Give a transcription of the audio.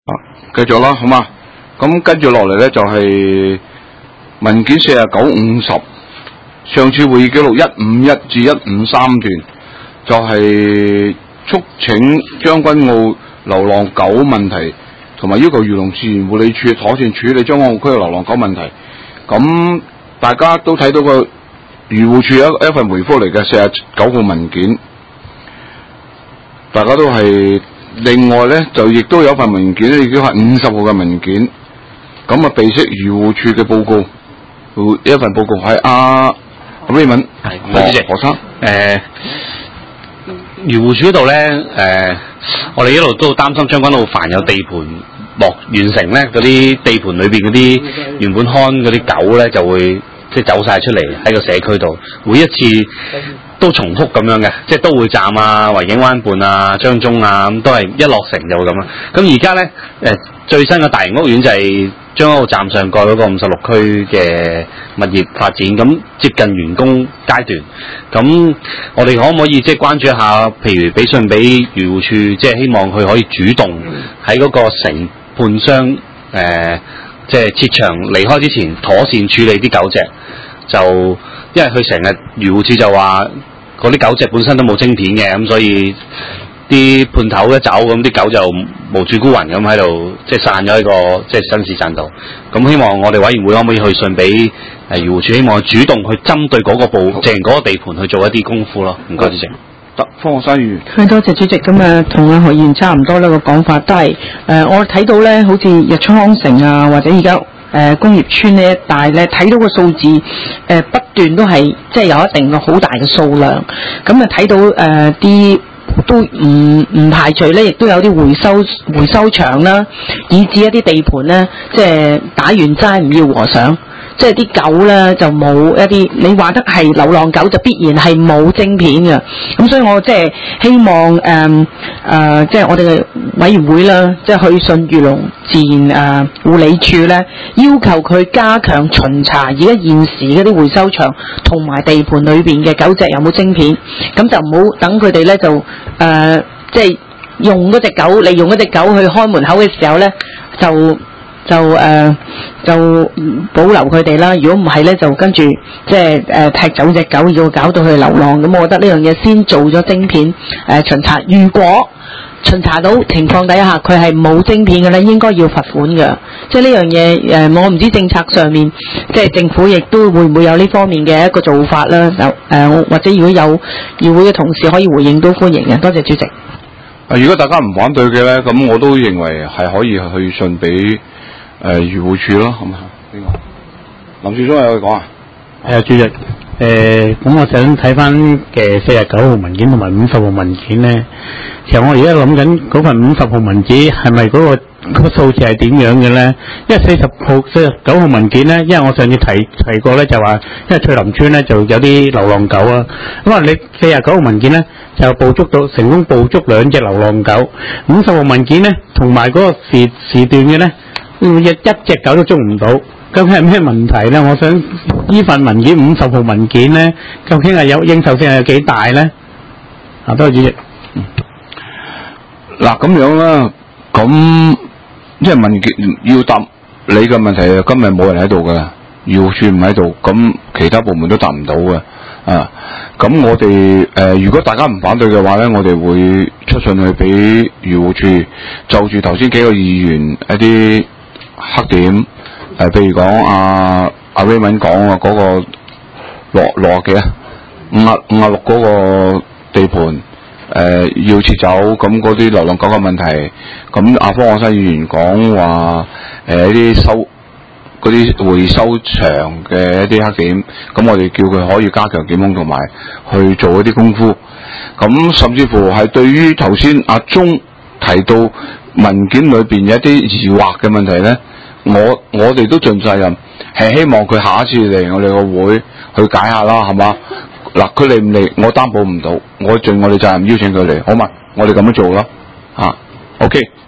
繼續啦，好嘛？咁跟住落嚟咧就係文件4950，上次會議記錄151至153段，就係促請將軍澳流浪狗問題，同埋要求漁農自然護理署妥善處理將軍澳區嘅流浪狗問題。咁大家都睇到個漁護署一份回覆嚟嘅49號文件，大家都係。另外咧就亦都有份文件咧，已經係50號嘅文件，咁啊備悉漁護署嘅報告，一份報告係阿 Raymond 係何生。 漁護署嗰度咧，我哋一路都擔心將軍澳凡有地盤落完成咧，嗰啲地盤裏邊嗰啲原本看嗰啲狗咧就會即係走晒出嚟喺個社區度，每一次都重複咁樣嘅，即係都會站啊、維景灣畔啊、張中啊，咁都係一落成就會咁啦。咁而家咧，最新嘅大型屋苑就係將軍澳站上蓋嗰個56區嘅物業發展，咁接近完工階段。咁我哋可唔可以即係關注一下，譬如俾信俾漁護署，即係希望佢可以主動喺嗰個承判商即係撤場離開之前，妥善處理啲狗隻。就因為佢成日漁護署就話嗰啲狗隻本身都冇晶片嘅，咁所以啲判頭一走，咁啲狗就無處孤魂咁喺度，即係散咗喺個即係新市鎮度。咁希望我哋委員會可唔可以去信俾漁護署，希望主動去針對嗰個嗰個地盤去做一啲功夫咯。唔該主席。 得，方學生議員。 係多謝主席。咁啊，同阿何議員差唔多啦個講法，都係我睇到咧，好似日出康城啊，或者而家工業村呢一帶咧，睇到個數字不斷都係即係有一定嘅好大嘅數量。咁啊睇到啲都唔排除咧，亦都有啲回收場啦，以至一啲地盤咧，即係打完齋唔要和尚。即係啲狗咧就冇一啲，你話得係流浪狗就必然係冇晶片嘅。咁所以我即係希望即係我哋嘅委員會啦，即係去信漁農自然護理署咧，要求佢加強巡查而家現時嗰啲回收場同埋地盤裏邊嘅狗隻有冇晶片，咁就唔好等佢哋咧就即係用嗰隻狗，利用嗰隻狗去開門口嘅時候咧就保留佢哋啦。如果唔係咧，就跟住即係踢走隻狗，要搞到佢流浪。咁我覺得呢樣嘢先做咗晶片巡查。如果巡查到情況底下佢係冇晶片嘅咧，應該要罰款嘅。即係呢樣嘢我唔知政策上面即係政府亦都會唔會有呢方面嘅一個做法啦。或者如果有議會嘅同事可以回應都歡迎嘅。多謝主席。 如果大家唔反對嘅咧，咁我都認為係可以去信俾漁護署咯，好嘛？邊個？林處長有嘢講啊？ 係啊，主席。咁我想睇翻嘅49號文件同埋50號文件咧。其實我而家諗緊嗰份50號文件係咪嗰個數字係點樣嘅咧？因為49號文件咧，因為我上次提過咧，就話因為翠林村咧就有啲流浪狗啊。咁啊，你49號文件咧就成功捕捉2隻流浪狗。50號文件咧同埋嗰個時段嘅咧，一隻狗都捉唔到。究竟係咩問題咧？我想呢份文件50號文件咧，究竟係有認受性係幾大咧？多謝主席。 嗱咁樣啦，咁即係文件要答你嘅問題，今日冇人喺度噶啦，漁護署唔喺度，咁其他部門都答唔到嘅。咁我哋如果大家唔反對嘅話咧，我哋會出信去俾漁護署，就住頭先幾個議員一啲黑點。譬如講阿 Raymond 講啊，嗰個落幾啊56嗰個地盤要撤走，咁嗰啲流浪狗嘅問題，咁阿方學生議員講話一啲嗰啲回收場嘅一啲黑點，咁我哋叫佢可以加強檢控同埋去做一啲功夫，咁甚至乎係對於頭先阿鐘提到文件裏邊有一啲疑惑嘅問題咧。我哋都盡責任，係希望佢下一次嚟我哋個會去解下啦，係嘛？嗱，佢嚟唔嚟，我擔保唔到，我盡我哋責任邀請佢嚟，好嘛？我哋咁樣做咯，OK。